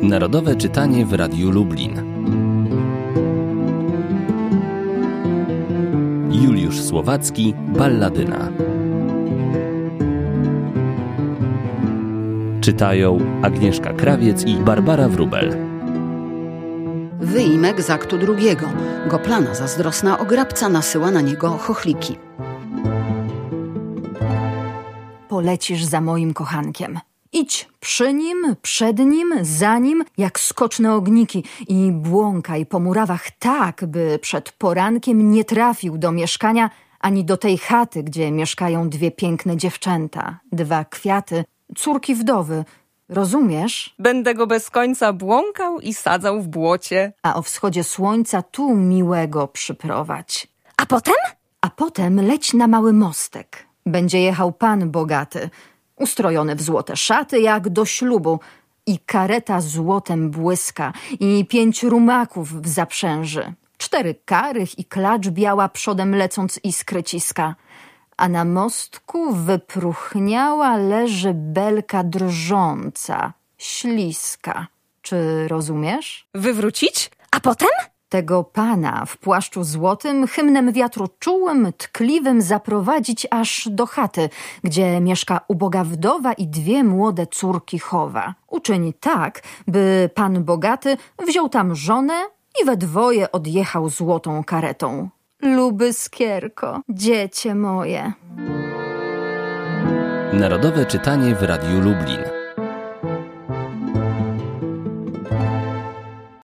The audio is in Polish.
Narodowe czytanie w Radiu Lublin. Juliusz Słowacki, Balladyna. Czytają Agnieszka Krawiec i Barbara Wróbel. Wyimek z aktu drugiego. Goplana zazdrosna ograbca nasyła na niego chochliki. Polecisz za moim kochankiem. Idź przy nim, przed nim, za nim, jak skoczne ogniki i błąkaj po murawach tak, by przed porankiem nie trafił do mieszkania ani do tej chaty, gdzie mieszkają dwie piękne dziewczęta, dwa kwiaty, córki wdowy. Rozumiesz? Będę go bez końca błąkał i sadzał w błocie. A o wschodzie słońca tu miłego przyprowadź. A potem? A potem leć na mały mostek. Będzie jechał pan bogaty, ustrojony w złote szaty jak do ślubu i kareta złotem błyska i 5 rumaków w zaprzęży, 4 karych i klacz biała przodem lecąc iskry ciska. A na mostku wypróchniała leży belka drżąca, śliska. Czy rozumiesz? Wywrócić? A potem? Tego pana w płaszczu złotym hymnem wiatru czułym, tkliwym zaprowadzić aż do chaty, gdzie mieszka uboga wdowa i 2 młode córki chowa. Uczyń tak, by pan bogaty wziął tam żonę i we dwoje odjechał złotą karetą. Luby skierko, dziecię moje. Narodowe czytanie w Radiu Lublin.